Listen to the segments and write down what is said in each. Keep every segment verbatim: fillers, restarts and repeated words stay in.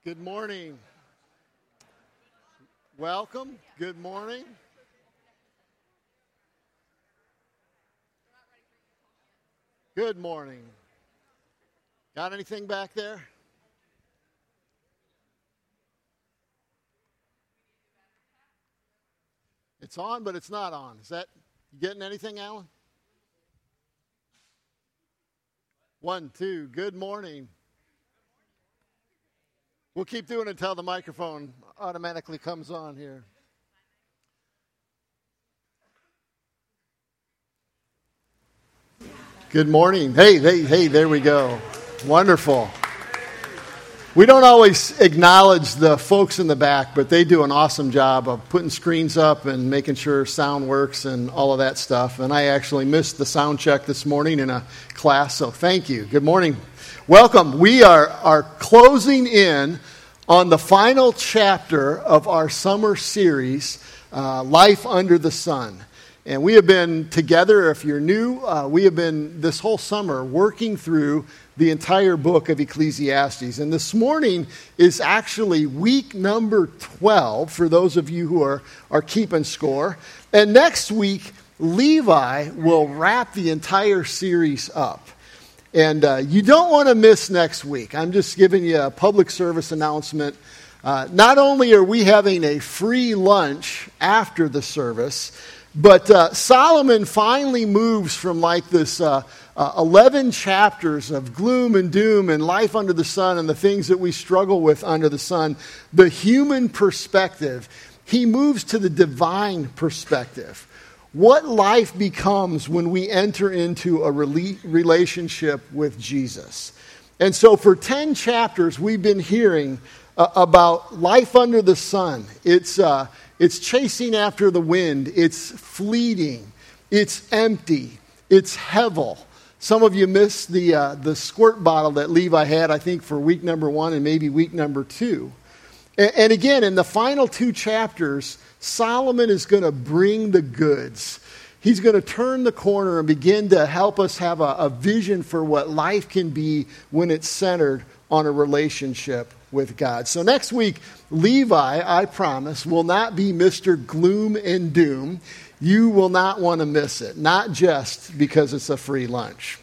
Good morning. Welcome. Good morning. Good morning. Got anything back there? It's on, but it's not on. Is that, you getting anything, Alan? One, two. Good morning. We'll keep doing it until the microphone automatically comes on here. Good morning. Hey, hey, hey, there we go. Wonderful. We don't always acknowledge the folks in the back, but they do an awesome job of putting screens up and making sure sound works and all of that stuff. And I actually missed the sound check this morning in a class, so thank you. Good morning. Welcome. We are, are closing in on the final chapter of our summer series, uh, Life Under the Sun. And we have been together, if you're new, uh, we have been this whole summer working through the entire book of Ecclesiastes. And this morning is actually week number twelve, for those of you who are, are keeping score. And next week, Levi will wrap the entire series up. And uh, you don't want to miss next week. I'm just giving you a public service announcement. Uh, not only are we having a free lunch after the service, but uh, Solomon finally moves from like this uh, uh, eleven chapters of gloom and doom and life under the sun and the things that we struggle with under the sun, the human perspective. He moves to the divine perspective. What life becomes when we enter into a relationship with Jesus. And so for ten chapters, we've been hearing uh, about life under the sun. It's, uh, it's chasing after the wind. It's fleeting. It's empty. It's hevel. Some of you missed the, uh, the squirt bottle that Levi had, I think, for week number one and maybe week number two. And, and again, in the final two chapters, Solomon is going to bring the goods. He's going to turn the corner and begin to help us have a, a vision for what life can be when it's centered on a relationship with God. So next week, Levi, I promise, will not be Mister Gloom and Doom. You will not want to miss it, not just because it's a free lunch.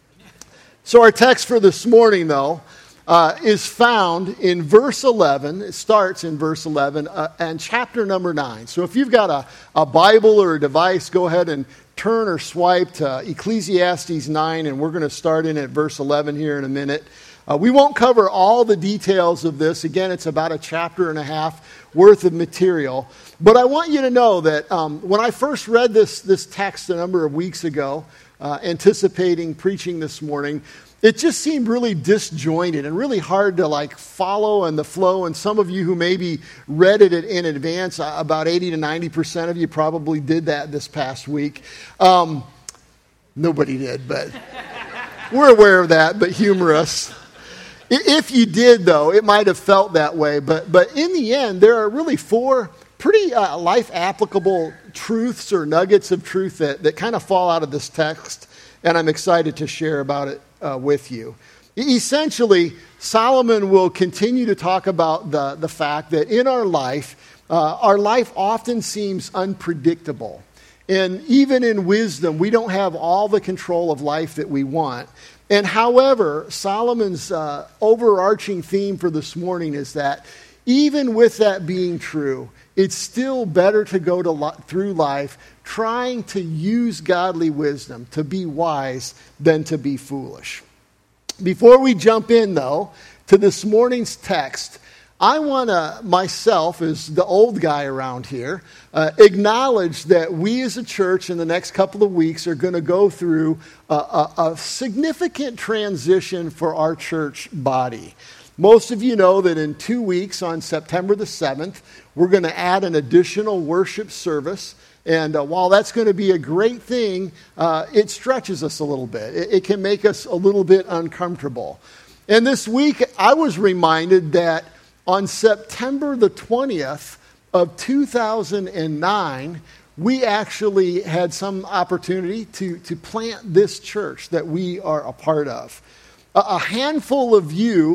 So our text for this morning, though, Uh, is found in verse eleven. It starts in verse eleven uh, and chapter number nine. So if you've got a, a Bible or a device, go ahead and turn or swipe to Ecclesiastes nine, and we're going to start in at verse eleven here in a minute. Uh, we won't cover all the details of this. Again, it's about a chapter and a half worth of material. But I want you to know that um, when I first read this, this text a number of weeks ago, uh, anticipating preaching this morning, it just seemed really disjointed and really hard to like follow in the flow. And some of you who maybe read it in advance, about eighty to ninety percent of you probably did that this past week. Um, nobody did, but we're aware of that, but humorous. If you did, though, it might have felt that way. But, but in the end, there are really four pretty uh, life-applicable truths or nuggets of truth that, that kind of fall out of this text. And I'm excited to share about it uh, with you. Essentially, Solomon will continue to talk about the, the fact that in our life, uh, our life often seems unpredictable. And even in wisdom, we don't have all the control of life that we want. And however, Solomon's uh, overarching theme for this morning is that even with that being true, it's still better to go to li- through life trying to use godly wisdom, to be wise, than to be foolish. Before we jump in, though, to this morning's text, I want to, myself, as the old guy around here, uh, acknowledge that we as a church in the next couple of weeks are going to go through a, a, a significant transition for our church body. Most of you know that in two weeks, on September the seventh, we're going to add an additional worship service. And uh, while that's going to be a great thing, uh, it stretches us a little bit. It, it can make us a little bit uncomfortable. And this week, I was reminded that on September the twentieth of two thousand nine, we actually had some opportunity to, to plant this church that we are a part of. A, a handful of you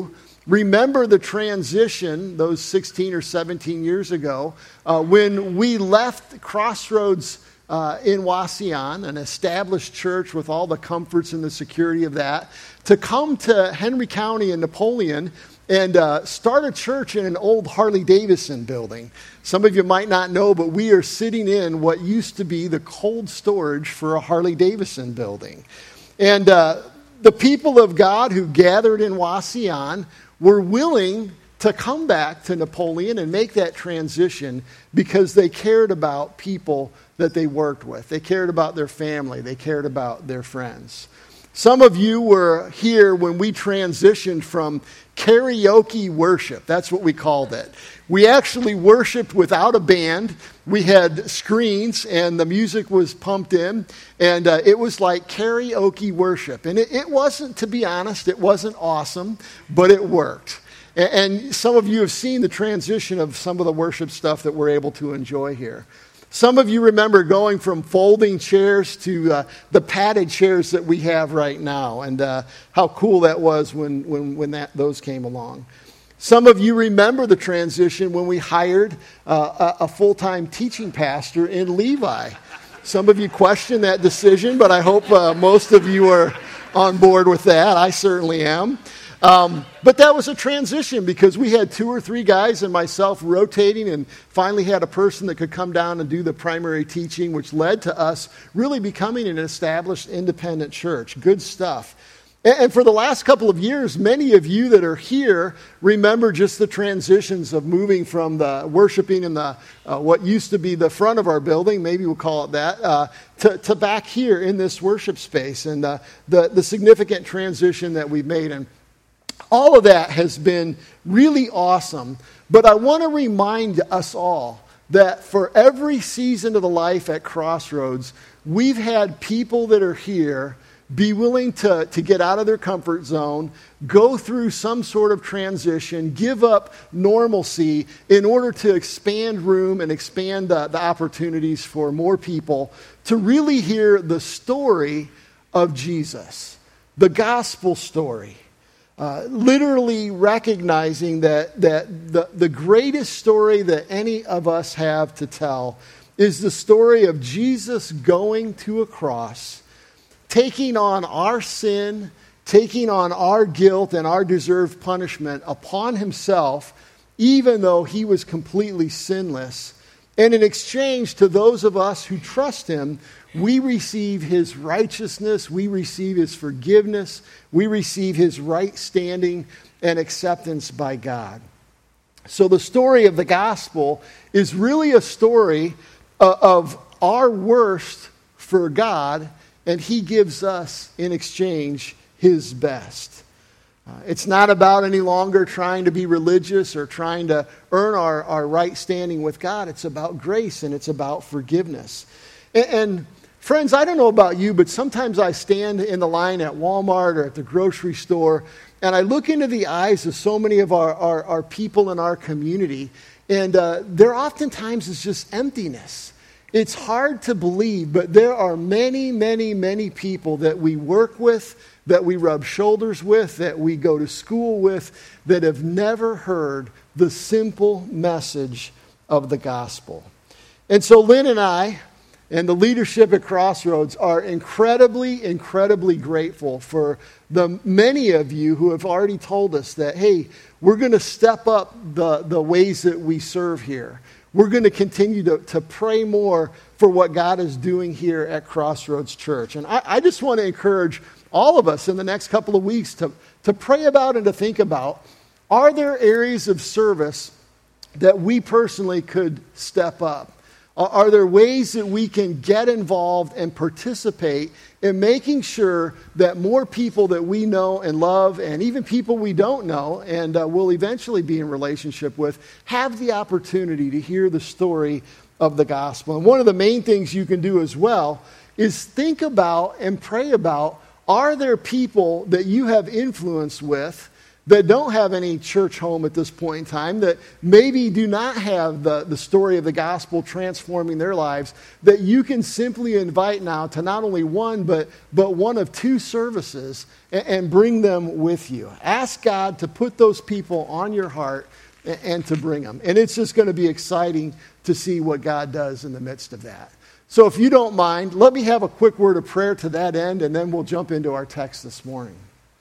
remember the transition those sixteen or seventeen years ago uh, when we left Crossroads uh, in Wauseon, an established church with all the comforts and the security of that, to come to Henry County in Napoleon and uh, start a church in an old Harley-Davidson building. Some of you might not know, but we are sitting in what used to be the cold storage for a Harley-Davidson building. And uh, the people of God who gathered in Wauseon were willing to come back to Napoleon and make that transition because they cared about people that they worked with. They cared about their family. They cared about their friends. Some of you were here when we transitioned from karaoke worship. That's what we called it. We actually worshiped without a band. We had screens and the music was pumped in, and uh, it was like karaoke worship. And it, it wasn't, to be honest, it wasn't awesome, but it worked. And, and some of you have seen the transition of some of the worship stuff that we're able to enjoy here. Some of you remember going from folding chairs to uh, the padded chairs that we have right now, and uh, how cool that was when when, when that, those came along. Some of you remember the transition when we hired uh, a, a full-time teaching pastor in Levi. Some of you question that decision, but I hope uh, most of you are on board with that. I certainly am. Um, but that was a transition because we had two or three guys and myself rotating, and finally had a person that could come down and do the primary teaching, which led to us really becoming an established independent church. Good stuff. And, and for the last couple of years, many of you that are here remember just the transitions of moving from the worshiping in the uh, what used to be the front of our building, maybe we'll call it that, uh, to, to back here in this worship space, and uh, the, the significant transition that we've made. And all of that has been really awesome, but I want to remind us all that for every season of the life at Crossroads, we've had people that are here be willing to, to get out of their comfort zone, go through some sort of transition, give up normalcy in order to expand room and expand the, the opportunities for more people to really hear the story of Jesus, the gospel story. Uh, literally recognizing that, that the, the greatest story that any of us have to tell is the story of Jesus going to a cross, taking on our sin, taking on our guilt and our deserved punishment upon himself, even though he was completely sinless. And in exchange to those of us who trust him, we receive his righteousness, we receive his forgiveness, we receive his right standing and acceptance by God. So the story of the gospel is really a story of our worst for God, and he gives us in exchange his best. Uh, it's not about any longer trying to be religious or trying to earn our, our right standing with God. It's about grace and it's about forgiveness. And, and friends, I don't know about you, but sometimes I stand in the line at Walmart or at the grocery store, and I look into the eyes of so many of our, our, our people in our community, and uh, there oftentimes is just emptiness. It's hard to believe, but there are many, many, many people that we work with, that we rub shoulders with, that we go to school with, that have never heard the simple message of the gospel. And so Lynn and I and the leadership at Crossroads are incredibly, incredibly grateful for the many of you who have already told us that, hey, we're going to step up the, the ways that we serve here. We're going to continue to, to pray more for what God is doing here at Crossroads Church. And I, I just want to encourage all of us in the next couple of weeks to, to pray about and to think about, are there areas of service that we personally could step up? Are there ways that we can get involved and participate in making sure that more people that we know and love, and even people we don't know and uh, will eventually be in relationship with, have the opportunity to hear the story of the gospel? And one of the main things you can do as well is think about and pray about, are there people that you have influence with that don't have any church home at this point in time, that maybe do not have the, the story of the gospel transforming their lives, that you can simply invite now to not only one, but, but one of two services and, and bring them with you. Ask God to put those people on your heart and, and to bring them. And it's just going to be exciting to see what God does in the midst of that. So if you don't mind, let me have a quick word of prayer to that end, and then we'll jump into our text this morning.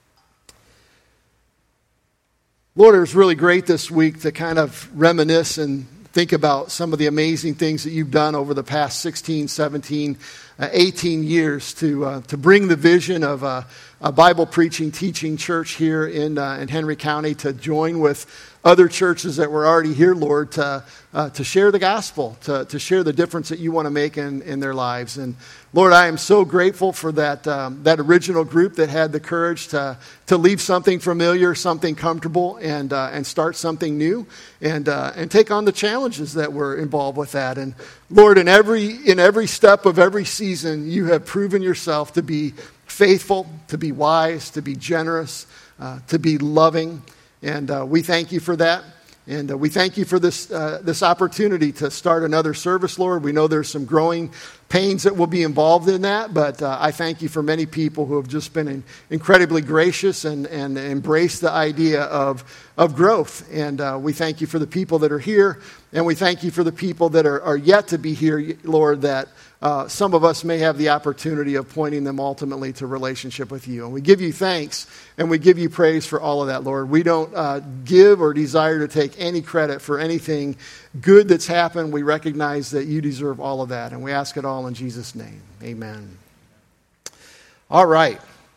Lord, it was really great this week to kind of reminisce and think about some of the amazing things that you've done over the past sixteen, seventeen, uh, eighteen years to uh, to bring the vision of a, a Bible preaching, teaching church here in uh, in Henry County, to join with other churches that were already here, Lord, to uh, to share the gospel, to, to share the difference that you want to make in, in their lives. And Lord, I am so grateful for that um, that original group that had the courage to to leave something familiar, something comfortable, and uh, and start something new, and uh, and take on the challenges that were involved with that. And Lord, in every in every step of every season, you have proven yourself to be faithful, to be wise, to be generous, uh, to be loving. And uh, we thank you for that. And uh, we thank you for this uh, this opportunity to start another service, Lord. We know there's some growing pains that will be involved in that, but uh, I thank you for many people who have just been in, incredibly gracious and, and embraced the idea of, of growth. And uh, we thank you for the people that are here, and we thank you for the people that are, are yet to be here, Lord, that uh, some of us may have the opportunity of pointing them ultimately to relationship with you. And we give you thanks, and we give you praise for all of that, Lord. We don't uh, give or desire to take any credit for anything good that's happened. We recognize that you deserve all of that, and we ask it all in Jesus' name. Amen. All right.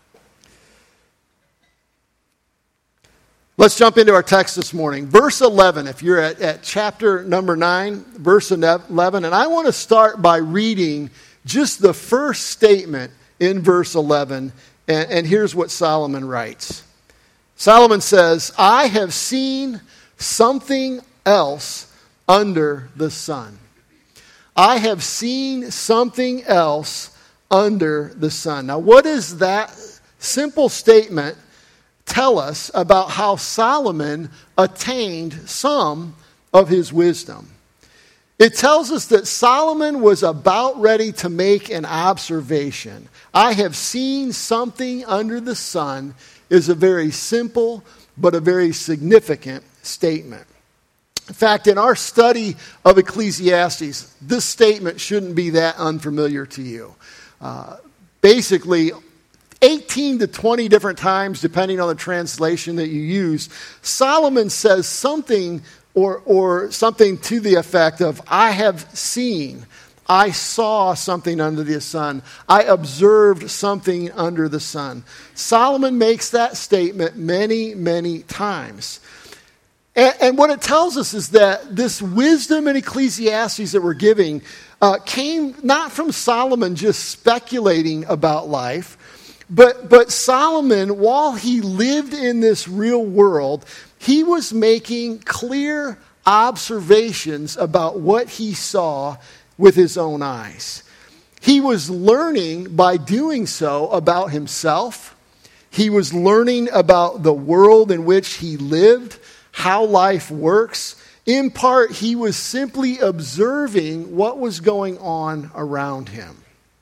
Let's jump into our text this morning. Verse eleven, if you're at, at chapter number nine, verse eleven. And I want to start by reading just the first statement in verse eleven. And, and here's what Solomon writes. Solomon says, I have seen something else under the sun. I have seen something else under the sun. Now, what does that simple statement tell us about how Solomon attained some of his wisdom? It tells us that Solomon was about ready to make an observation. I have seen something under the sun is a very simple but a very significant statement. In fact, in our study of Ecclesiastes, this statement shouldn't be that unfamiliar to you. Uh, basically, eighteen to twenty different times, depending on the translation that you use, Solomon says something or, or something to the effect of, I have seen, I saw something under the sun, I observed something under the sun. Solomon makes that statement many, many times. And, and what it tells us is that this wisdom in Ecclesiastes that we're giving uh, came not from Solomon just speculating about life, But but Solomon, while he lived in this real world, he was making clear observations about what he saw with his own eyes. He was learning by doing so about himself. He was learning about the world in which he lived, how life works. In part, he was simply observing what was going on around him.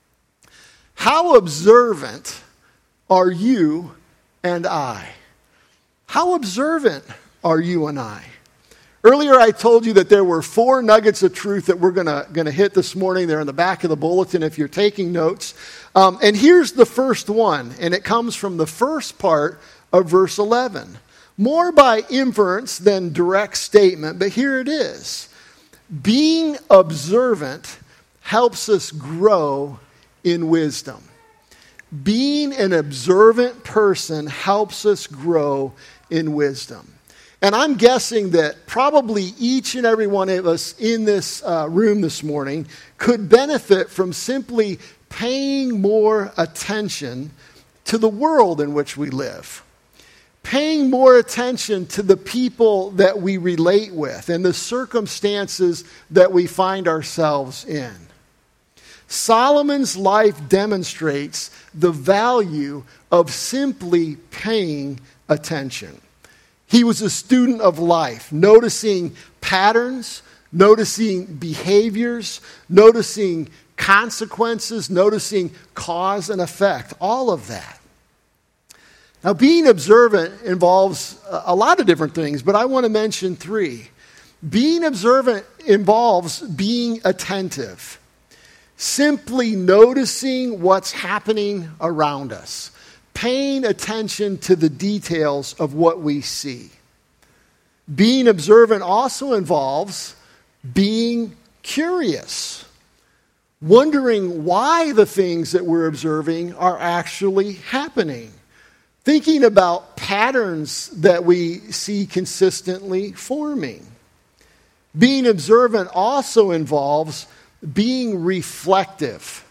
How observant are you and I? How observant are you and I? Earlier I told you that there were four nuggets of truth that we're gonna, gonna hit this morning. They're in the back of the bulletin if you're taking notes. Um, and here's the first one, and it comes from the first part of verse eleven. More by inference than direct statement, but here it is. Being observant helps us grow in wisdom. Being an observant person helps us grow in wisdom. And I'm guessing that probably each and every one of us in this uh, room this morning could benefit from simply paying more attention to the world in which we live. Paying more attention to the people that we relate with and the circumstances that we find ourselves in. Solomon's life demonstrates the value of simply paying attention. He was a student of life, noticing patterns, noticing behaviors, noticing consequences, noticing cause and effect, all of that. Now, being observant involves a lot of different things, but I want to mention three. Being observant involves being attentive, simply noticing what's happening around us, paying attention to the details of what we see. Being observant also involves being curious, wondering why the things that we're observing are actually happening, thinking about patterns that we see consistently forming. Being observant also involves being reflective,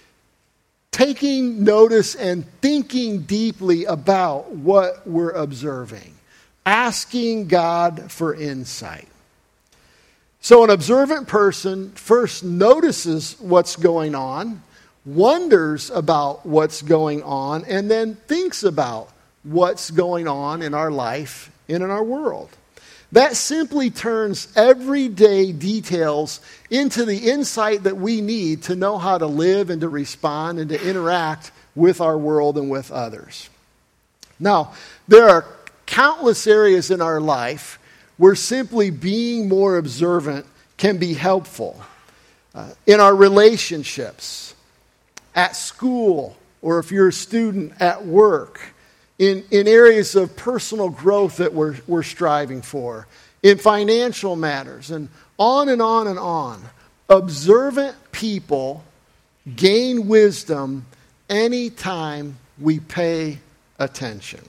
taking notice and thinking deeply about what we're observing, asking God for insight. So an observant person first notices what's going on, wonders about what's going on, and then thinks about what's going on in our life and in our world. That simply turns everyday details into the insight that we need to know how to live and to respond and to interact with our world and with others. Now, there are countless areas in our life where simply being more observant can be helpful. Uh, in our relationships, at school, or if you're a student, at work, in, in areas of personal growth that we're, we're striving for, in financial matters, and on and on and on. Observant people gain wisdom anytime we pay attention.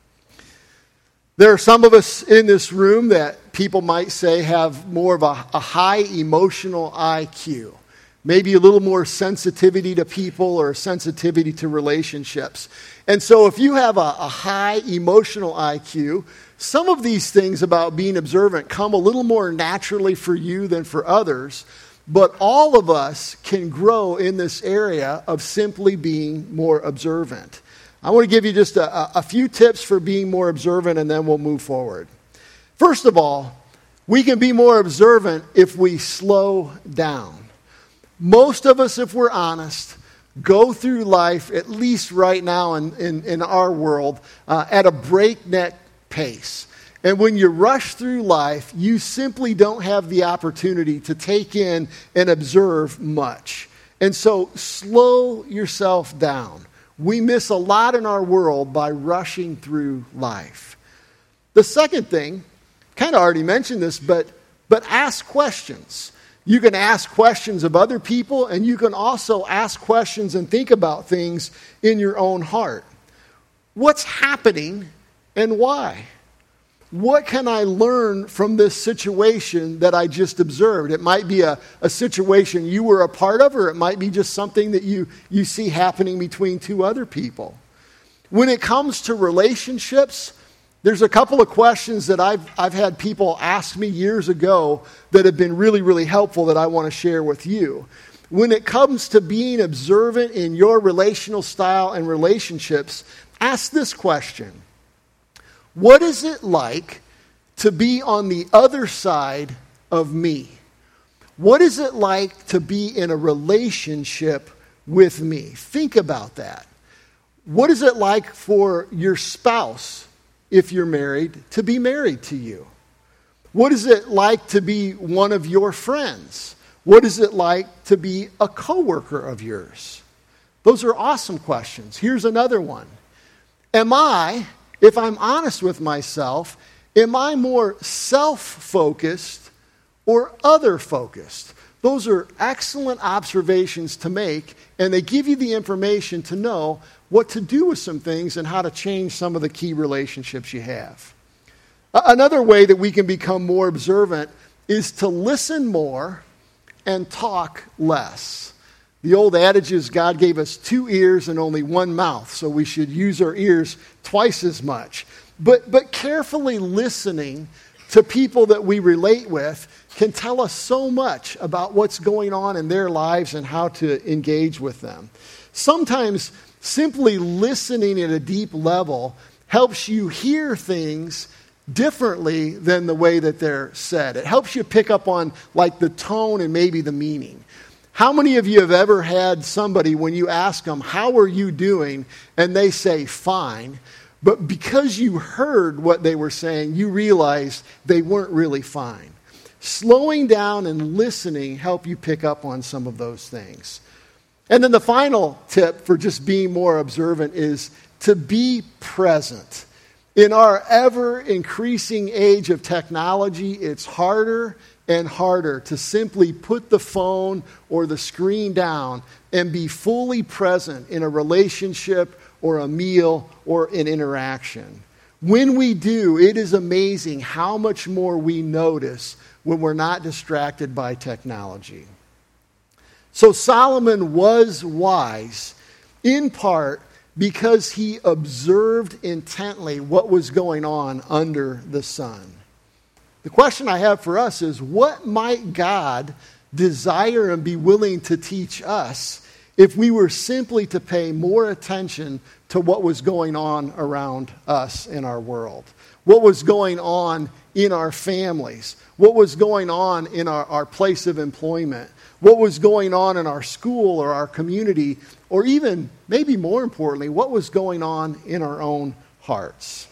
There are some of us in this room that people might say have more of a, a high emotional I Q. Maybe a little more sensitivity to people or sensitivity to relationships. And so if you have a, a high emotional I Q, some of these things about being observant come a little more naturally for you than for others. But all of us can grow in this area of simply being more observant. I want to give you just a, a few tips for being more observant, and then we'll move forward. First of all, we can be more observant if we slow down. Most of us, if we're honest, go through life, at least right now in, in, in our world, uh, at a breakneck pace. And when you rush through life, you simply don't have the opportunity to take in and observe much. And so slow yourself down. We miss a lot in our world by rushing through life. The second thing, kind of already mentioned this, but but ask questions. You can ask questions of other people, and you can also ask questions and think about things in your own heart. What's happening and why? What can I learn from this situation that I just observed? It might be a, a situation you were a part of, or it might be just something that you, you see happening between two other people. When it comes to relationships, there's a couple of questions that I've, I've had people ask me years ago that have been really, really helpful that I want to share with you. When it comes to being observant in your relational style and relationships, ask this question. What is it like to be on the other side of me? What is it like to be in a relationship with me? Think about that. What is it like for your spouse, if you're married, to be married to you? What is it like to be one of your friends? What is it like to be a coworker of yours? Those are awesome questions. Here's another one. Am I, if I'm honest with myself, am I more self-focused or other-focused? Those are excellent observations to make, and they give you the information to know what to do with some things and how to change some of the key relationships you have. Another way that we can become more observant is to listen more and talk less. The old adage is God gave us two ears and only one mouth, so we should use our ears twice as much. But, but carefully listening to people that we relate with can tell us so much about what's going on in their lives and how to engage with them. Sometimes simply listening at a deep level helps you hear things differently than the way that they're said. It helps you pick up on like the tone and maybe the meaning. How many of you have ever had somebody, when you ask them, how are you doing? And they say, fine. But because you heard what they were saying, you realized they weren't really fine. Slowing down and listening help you pick up on some of those things. And then the final tip for just being more observant is to be present. In our ever-increasing age of technology, it's harder and harder to simply put the phone or the screen down and be fully present in a relationship or a meal or an interaction. When we do, it is amazing how much more we notice when we're not distracted by technology. So Solomon was wise, in part because he observed intently what was going on under the sun. The question I have for us is, what might God desire and be willing to teach us if we were simply to pay more attention to what was going on around us in our world? What was going on in our families? What was going on in our, our place of employment? What was going on in our school or our community? Or even, maybe more importantly, what was going on in our own hearts?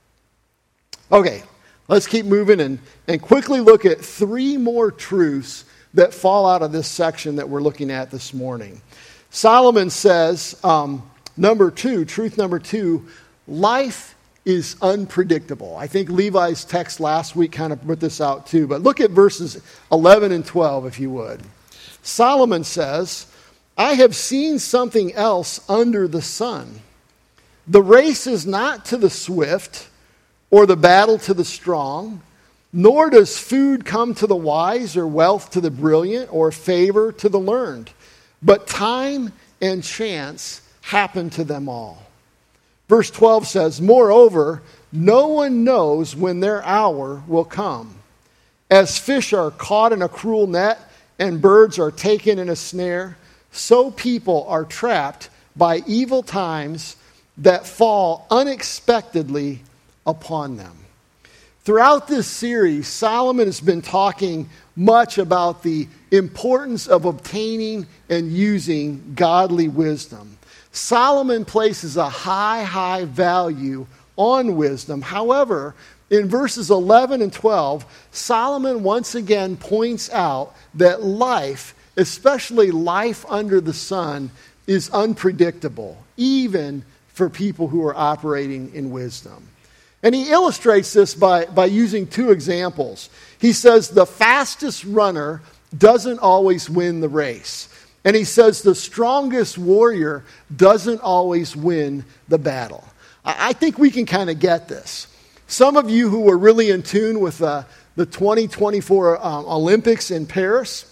Okay, let's keep moving and, and quickly look at three more truths that fall out of this section that we're looking at this morning. Solomon says, um, number two, truth number two, life is unpredictable. I think Levi's text last week kind of put this out too, but look at verses eleven and twelve if you would. Solomon says, I have seen something else under the sun. The race is not to the swift, or the battle to the strong, nor does food come to the wise, or wealth to the brilliant, or favor to the learned. But time and chance happen to them all. Verse twelve says, moreover, no one knows when their hour will come. As fish are caught in a cruel net, and birds are taken in a snare, so people are trapped by evil times that fall unexpectedly upon them. Throughout this series, Solomon has been talking much about the importance of obtaining and using godly wisdom. Solomon places a high, high value on wisdom. However, in verses eleven and twelve, Solomon once again points out that life, especially life under the sun, is unpredictable, even for people who are operating in wisdom. And he illustrates this by, by using two examples. He says the fastest runner doesn't always win the race. And he says the strongest warrior doesn't always win the battle. I, I think we can kind of get this. Some of you who were really in tune with uh, the twenty twenty-four um, Olympics in Paris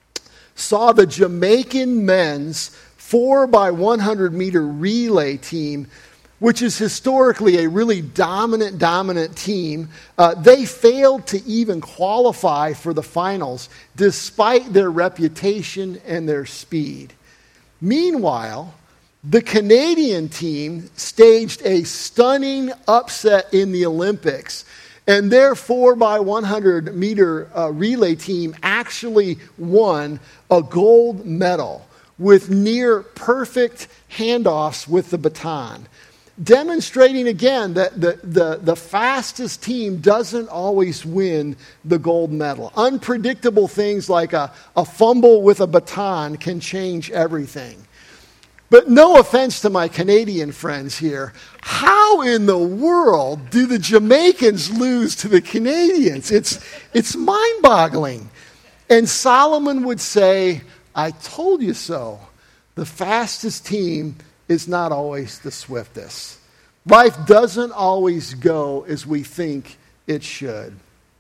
saw the Jamaican men's four by one hundred meter relay team, which is historically a really dominant, dominant team. Uh, they failed to even qualify for the finals despite their reputation and their speed. Meanwhile, the Canadian team staged a stunning upset in the Olympics, and their four by one hundred meter uh, relay team actually won a gold medal with near perfect handoffs with the baton, demonstrating again that the, the, the fastest team doesn't always win the gold medal. Unpredictable things like a, a fumble with a baton can change everything. But no offense to my Canadian friends here, how in the world do the Jamaicans lose to the Canadians? It's, it's mind-boggling. And Solomon would say, I told you so. The fastest team is not always the swiftest. Life doesn't always go as we think it should.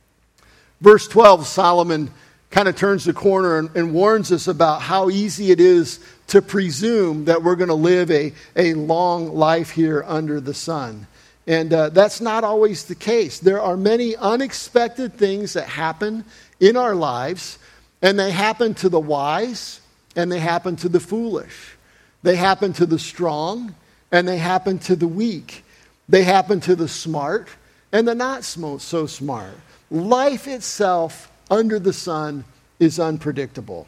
Verse twelve, Solomon kind of turns the corner and, and warns us about how easy it is to presume that we're going to live a, a long life here under the sun. And uh, that's not always the case. There are many unexpected things that happen in our lives, and they happen to the wise, and they happen to the foolish. They happen to the strong, and they happen to the weak. They happen to the smart, and the not so so smart. Life itself under the sun is unpredictable.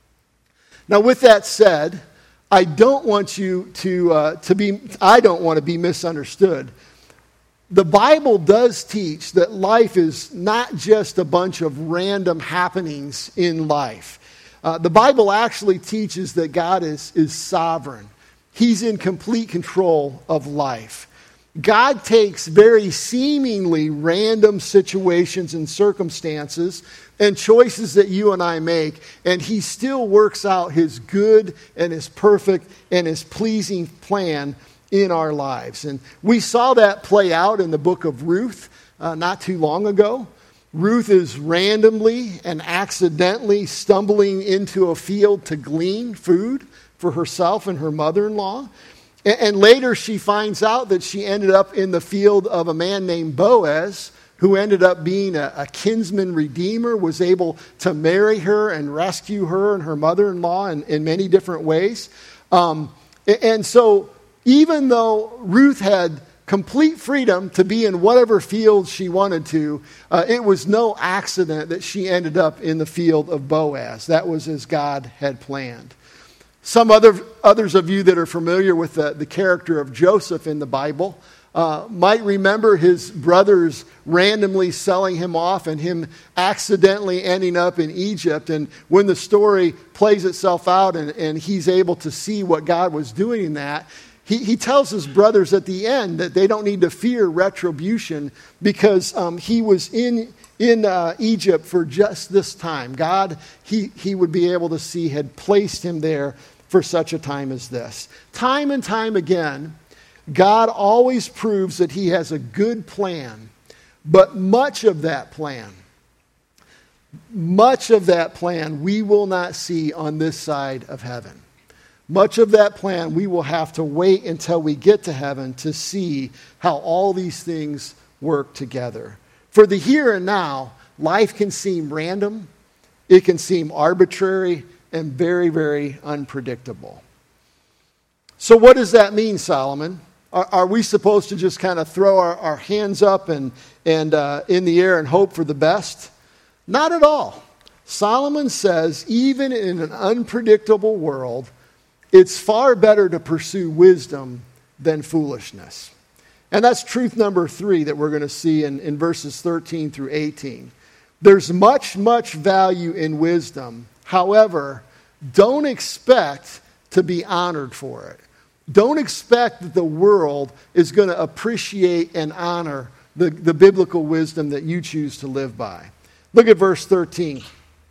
Now, with that said, I don't want you to uh, to be. I don't want to be misunderstood. The Bible does teach that life is not just a bunch of random happenings in life. Uh, the Bible actually teaches that God is, is sovereign. He's in complete control of life. God takes very seemingly random situations and circumstances and choices that you and I make, and He still works out His good and His perfect and His pleasing plan in our lives. And we saw that play out in the book of Ruth uh, not too long ago. Ruth is randomly and accidentally stumbling into a field to glean food for herself and her mother-in-law. And, and later she finds out that she ended up in the field of a man named Boaz, who ended up being a, a kinsman redeemer, was able to marry her and rescue her and her mother-in-law in, in many different ways. Um, and so even though Ruth had complete freedom to be in whatever field she wanted to, uh, it was no accident that she ended up in the field of Boaz. That was as God had planned. Some other others of you that are familiar with the, the character of Joseph in the Bible uh, might remember his brothers randomly selling him off and him accidentally ending up in Egypt. And when the story plays itself out and, and he's able to see what God was doing in that, He, he tells his brothers at the end that they don't need to fear retribution because um, he was in in uh, Egypt for just this time. God, he, he would be able to see, had placed him there for such a time as this. Time and time again, God always proves that He has a good plan, but much of that plan, much of that plan we will not see on this side of heaven. Much of that plan, we will have to wait until we get to heaven to see how all these things work together. For the here and now, life can seem random, it can seem arbitrary, and very, very unpredictable. So what does that mean, Solomon? Are, are we supposed to just kind of throw our, our hands up and, and uh, in the air and hope for the best? Not at all. Solomon says, even in an unpredictable world, it's far better to pursue wisdom than foolishness. And that's truth number three that we're going to see in, in verses thirteen through eighteen. There's much, much value in wisdom. However, don't expect to be honored for it. Don't expect that the world is going to appreciate and honor the, the biblical wisdom that you choose to live by. Look at verse thirteen.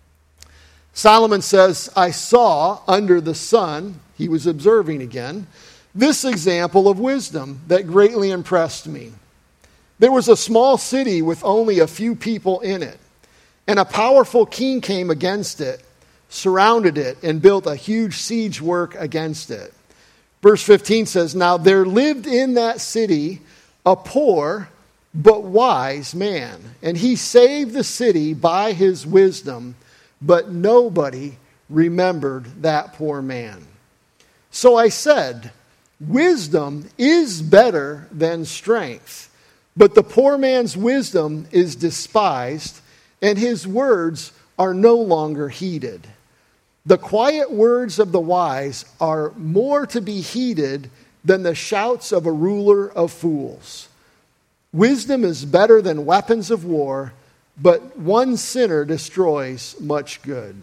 Solomon says, I saw under the sun, he was observing again, this example of wisdom that greatly impressed me. There was a small city with only a few people in it, and a powerful king came against it, surrounded it, and built a huge siege work against it. Verse fifteen says, now there lived in that city a poor but wise man, and he saved the city by his wisdom, but nobody remembered that poor man. So I said, wisdom is better than strength, but the poor man's wisdom is despised, and his words are no longer heeded. The quiet words of the wise are more to be heeded than the shouts of a ruler of fools. Wisdom is better than weapons of war, but one sinner destroys much good.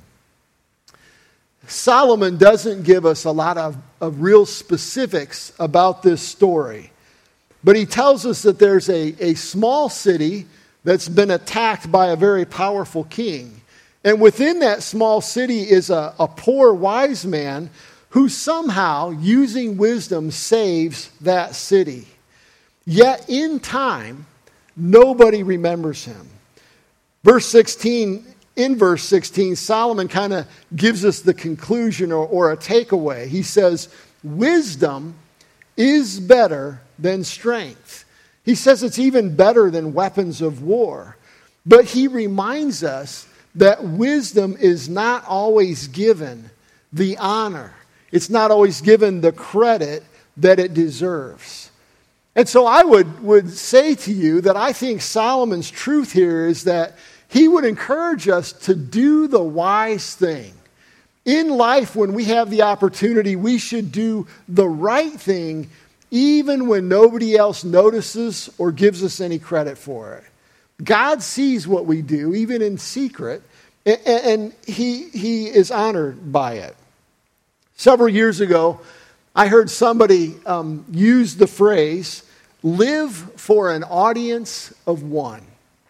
Solomon doesn't give us a lot of, of real specifics about this story, but he tells us that there's a, a small city that's been attacked by a very powerful king. And within that small city is a, a poor wise man who somehow, using wisdom, saves that city. Yet in time, nobody remembers him. Verse sixteen, in verse sixteen, Solomon kind of gives us the conclusion or, or a takeaway. He says, wisdom is better than strength. He says it's even better than weapons of war. But he reminds us that wisdom is not always given the honor. It's not always given the credit that it deserves. And so I would, would say to you that I think Solomon's truth here is that he would encourage us to do the wise thing. In life, when we have the opportunity, we should do the right thing even when nobody else notices or gives us any credit for it. God sees what we do, even in secret, and he, he is honored by it. Several years ago, I heard somebody um, use the phrase, live for an audience of one.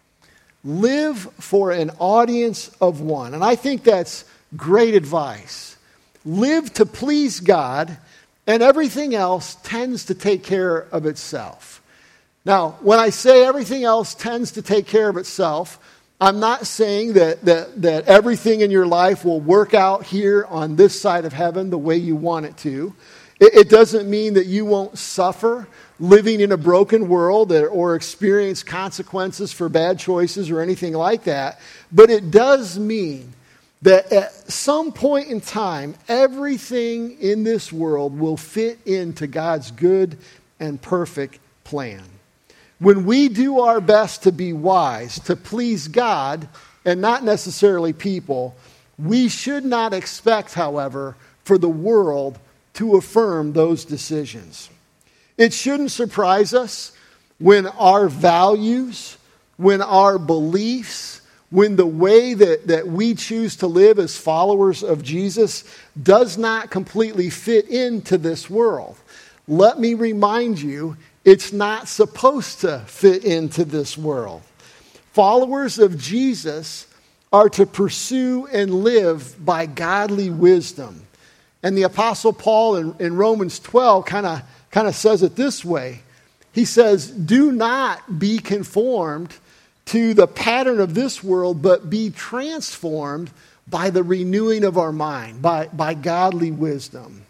Live for an audience of one. And I think that's great advice. Live to please God, and everything else tends to take care of itself. Now, when I say everything else tends to take care of itself, I'm not saying that, that, that everything in your life will work out here on this side of heaven the way you want it to. It, it doesn't mean that you won't suffer living in a broken world or, or experience consequences for bad choices or anything like that. But it does mean that at some point in time, everything in this world will fit into God's good and perfect plan. When we do our best to be wise, to please God, and not necessarily people, we should not expect, however, for the world to affirm those decisions. It shouldn't surprise us when our values, when our beliefs, when the way that, that we choose to live as followers of Jesus does not completely fit into this world. Let me remind you, it's not supposed to fit into this world. Followers of Jesus are to pursue and live by godly wisdom. And the Apostle Paul in, in Romans twelve kind of kind of says it this way. He says, do not be conformed to the pattern of this world, but be transformed by the renewing of our mind, by, by godly wisdom.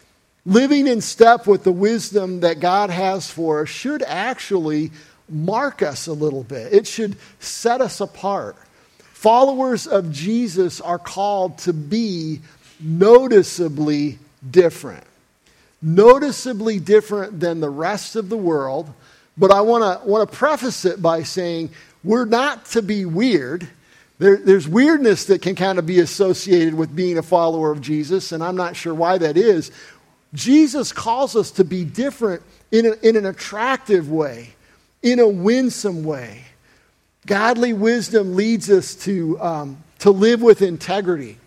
Living in step with the wisdom that God has for us should actually mark us a little bit. It should set us apart. Followers of Jesus are called to be noticeably different. Noticeably different than the rest of the world. But I want to want to preface it by saying we're not to be weird. There, there's weirdness that can kind of be associated with being a follower of Jesus, and I'm not sure why that is. Jesus calls us to be different in, a, in an attractive way, in a winsome way. Godly wisdom leads us to, um, to live with integrity.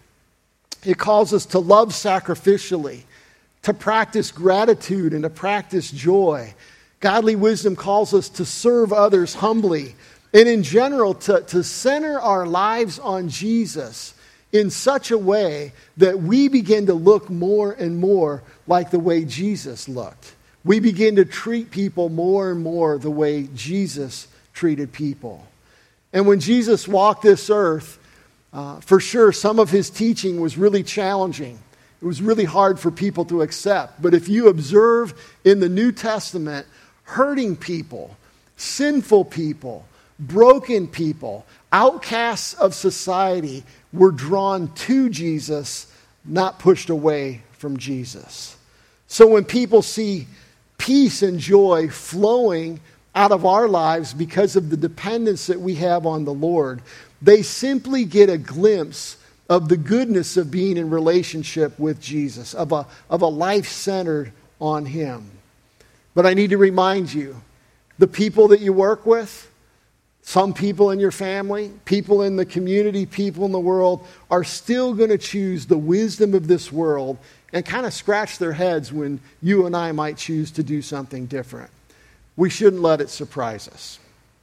It calls us to love sacrificially, to practice gratitude and to practice joy. Godly wisdom calls us to serve others humbly, and in general to, to center our lives on Jesus in such a way that we begin to look more and more like the way Jesus looked. We begin to treat people more and more the way Jesus treated people. And when Jesus walked this earth, uh, for sure some of his teaching was really challenging. It was really hard for people to accept. But if you observe in the New Testament, hurting people, sinful people, broken people, outcasts of society were drawn to Jesus, not pushed away from Jesus. So when people see peace and joy flowing out of our lives because of the dependence that we have on the Lord, they simply get a glimpse of the goodness of being in relationship with Jesus, of a, of a life centered on Him. But I need to remind you, the people that you work with, some people in your family, people in the community, people in the world are still going to choose the wisdom of this world and kind of scratch their heads when you and I might choose to do something different. We shouldn't let it surprise us.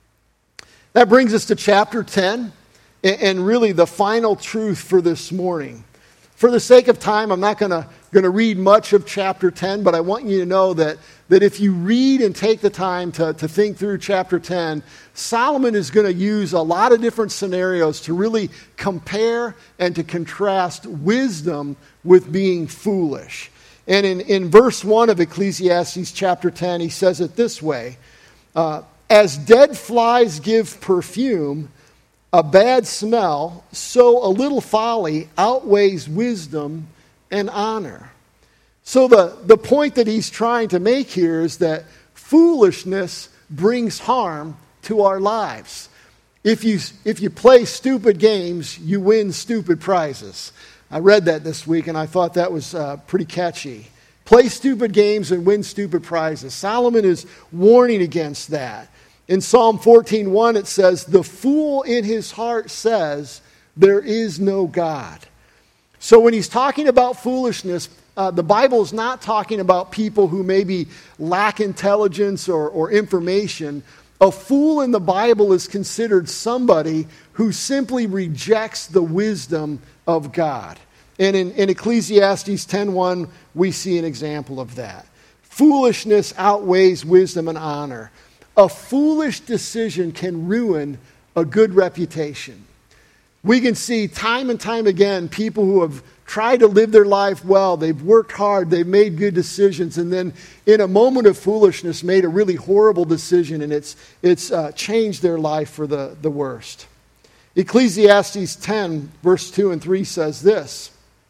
That brings us to chapter ten and really the final truth for this morning. For the sake of time, I'm not going to going to read much of chapter ten, but I want you to know that, that if you read and take the time to, to think through chapter ten, Solomon is going to use a lot of different scenarios to really compare and to contrast wisdom with being foolish. And in, in verse one of Ecclesiastes chapter ten, he says it this way, uh, as dead flies give perfume, a bad smell, so a little folly outweighs wisdom and honor. So the, the point that he's trying to make here is that foolishness brings harm to our lives. If you, if you play stupid games, you win stupid prizes. I read that this week, and I thought that was uh, pretty catchy. Play stupid games and win stupid prizes. Solomon is warning against that. In Psalm fourteen one, it says, "The fool in his heart says, there is no God." So when he's talking about foolishness, uh, the Bible is not talking about people who maybe lack intelligence or, or information. A fool in the Bible is considered somebody who simply rejects the wisdom of God. And in, in Ecclesiastes ten one, we see an example of that. Foolishness outweighs wisdom and honor. A foolish decision can ruin a good reputation. We can see time and time again people who have tried to live their life well, they've worked hard, they've made good decisions, and then in a moment of foolishness made a really horrible decision, and it's it's uh, changed their life for the, the worst. Ecclesiastes ten, verse two and three says this: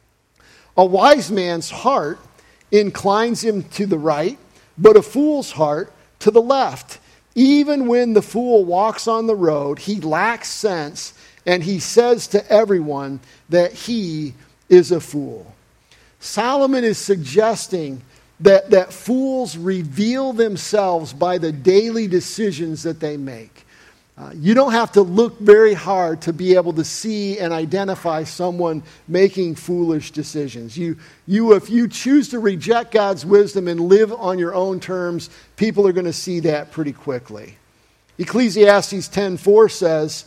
"A wise man's heart inclines him to the right, but a fool's heart to the left. Even when the fool walks on the road, he lacks sense, and he says to everyone that he is a fool." Solomon is suggesting that, that fools reveal themselves by the daily decisions that they make. Uh, you don't have to look very hard to be able to see and identify someone making foolish decisions. You, you, if you choose to reject God's wisdom and live on your own terms, people are going to see that pretty quickly. Ecclesiastes ten four says,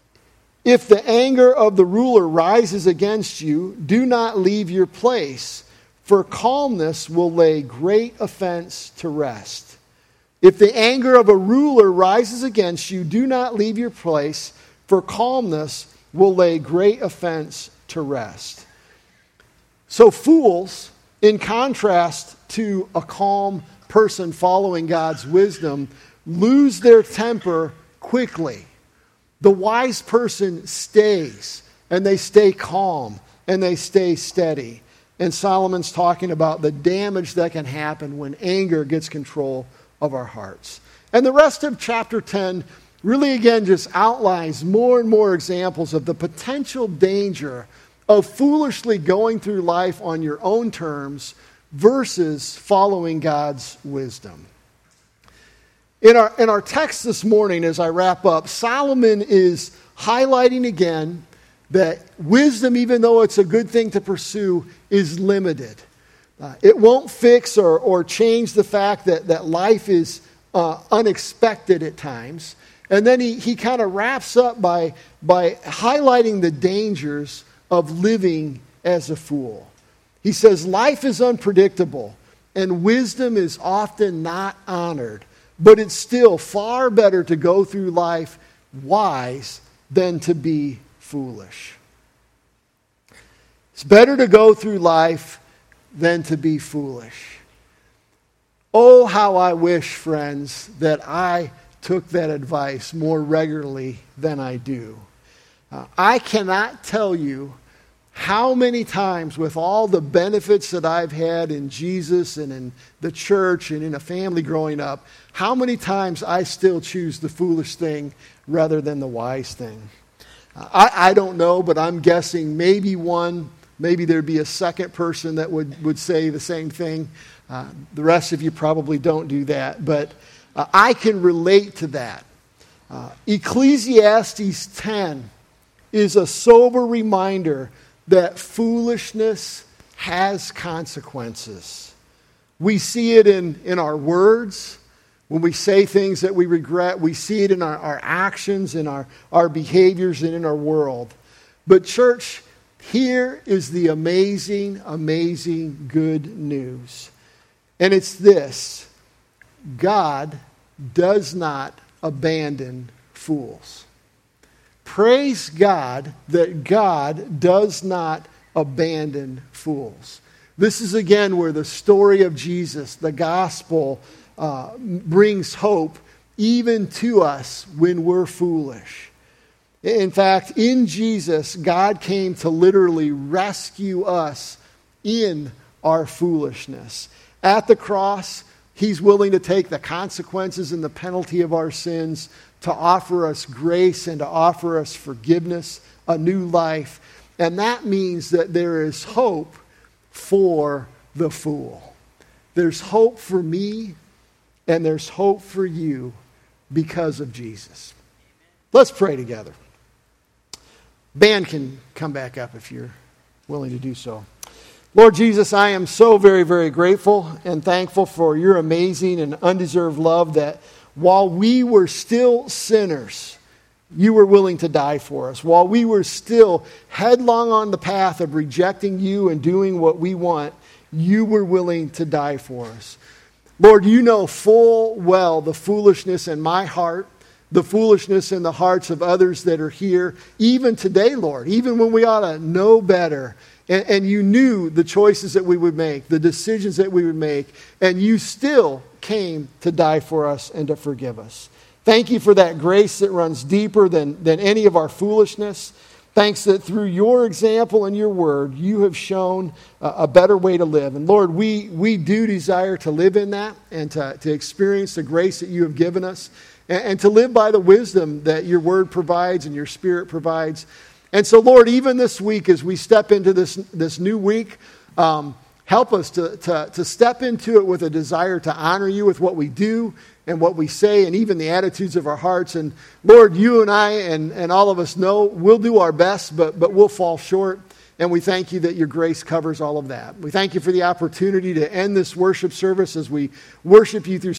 "If the anger of the ruler rises against you, do not leave your place, for calmness will lay great offense to rest." If the anger of a ruler rises against you, do not leave your place, for calmness will lay great offense to rest. So fools, in contrast to a calm person following God's wisdom, lose their temper quickly. The wise person stays, and they stay calm, and they stay steady. And Solomon's talking about the damage that can happen when anger gets control of our hearts. And the rest of chapter ten really, again, just outlines more and more examples of the potential danger of foolishly going through life on your own terms versus following God's wisdom. In our, in our text this morning, as I wrap up, Solomon is highlighting again that wisdom, even though it's a good thing to pursue, is limited. Uh, it won't fix or, or change the fact that, that life is uh, unexpected at times. And then he, he kind of wraps up by, by highlighting the dangers of living as a fool. He says, life is unpredictable, and wisdom is often not honored. But it's still far better to go through life wise than to be foolish. It's better to go through life than to be foolish. Oh, how I wish, friends, that I took that advice more regularly than I do. Uh, I cannot tell you how many times, with all the benefits that I've had in Jesus and in the church and in a family growing up, how many times I still choose the foolish thing rather than the wise thing. Uh, I, I don't know, but I'm guessing maybe one, maybe there'd be a second person that would, would say the same thing. Uh, the rest of you probably don't do that, but uh, I can relate to that. Uh, Ecclesiastes ten is a sober reminder that foolishness has consequences. We see it in, in our words. When we say things that we regret, we see it in our, our actions, in our, our behaviors, and in our world. But church, here is the amazing, amazing good news. And it's this: God does not abandon fools. Praise God that God does not abandon fools. This is again where the story of Jesus, the gospel, uh, brings hope even to us when we're foolish. In fact, in Jesus, God came to literally rescue us in our foolishness. At the cross, He's willing to take the consequences and the penalty of our sins to offer us grace and to offer us forgiveness, a new life. And that means that there is hope for the fool. There's hope for me and there's hope for you because of Jesus. Let's pray together. Band can come back up if you're willing to do so. Lord Jesus, I am so very, very grateful and thankful for your amazing and undeserved love that while we were still sinners, you were willing to die for us. While we were still headlong on the path of rejecting you and doing what we want, you were willing to die for us. Lord, you know full well the foolishness in my heart, the foolishness in the hearts of others that are here, even today, Lord, even when we ought to know better. And, and you knew the choices that we would make, the decisions that we would make, and you still came to die for us and to forgive us. Thank you for that grace that runs deeper than, than any of our foolishness. Thanks that through your example and your word, you have shown a, a better way to live. And Lord, we, we do desire to live in that and to, to experience the grace that you have given us and, and to live by the wisdom that your word provides and your spirit provides. And so, Lord, even this week as we step into this, this new week, um, help us to, to, to step into it with a desire to honor you with what we do and what we say and even the attitudes of our hearts. And Lord, you and I and, and all of us know we'll do our best, but, but we'll fall short. And we thank you that your grace covers all of that. We thank you for the opportunity to end this worship service as we worship you through